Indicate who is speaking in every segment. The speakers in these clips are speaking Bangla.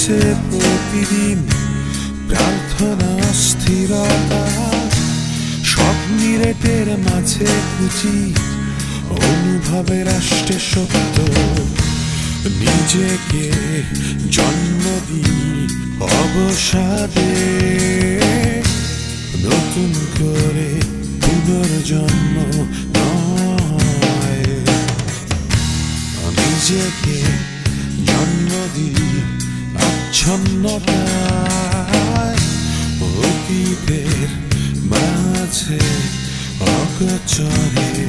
Speaker 1: আছে প্রতিদিন প্রার্থনা স্থিরতা, স্বপ্নের টের মাঝে খুঁজি অনুভবের রাষ্ট্রে সত্য। নিজেকে জন্ম দিই অবসাদে, নতুন করে পুনর্জন্ম নয়। নিজেকে জন্ম দিই আচ্ছন্নতায়, অতীতের মাঝে অগোচরে।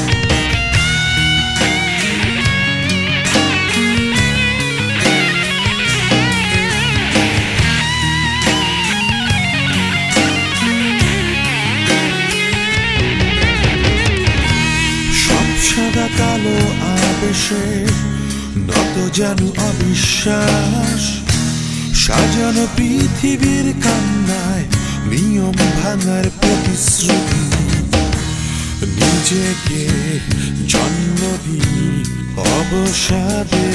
Speaker 1: সাদা কালো আবেশে নত যেন অবিশ্বাস, সাজানো পৃথিবীর কান্নায় নিয়ম ভাঙার প্রতিশ্রুতি। নিজেকে জন্ম দিই অবসাদে,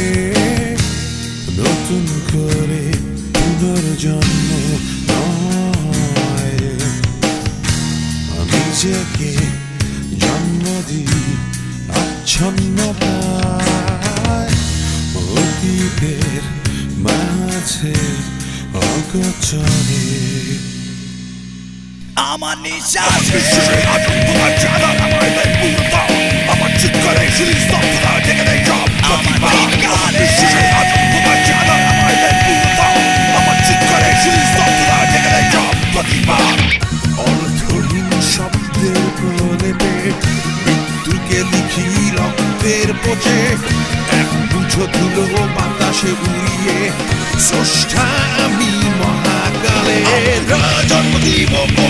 Speaker 1: নতুন করে পুনর্জন্ম নয়। নিজেকে জন্ম দিই আচ্ছন্নতায়, অতীতের মাঝে অগোচরে।
Speaker 2: আমার নিঃশ্বাস তোমার জানা আমার আমার ঠিক করে সুস্থ থেকে নেই জব তোমার জানা আমার ঠিক করে সুস্থ থেকে নেই জব প্রতিবার।
Speaker 1: অর্থহীন শব্দের প্রলেপে মৃত্যুকে লিখি রক্তের পোচে, এক বুঝো ধুলো বাতাসে উড়িয়ে স্রষ্টা আমি মহাকালের।
Speaker 2: জন্ম দিব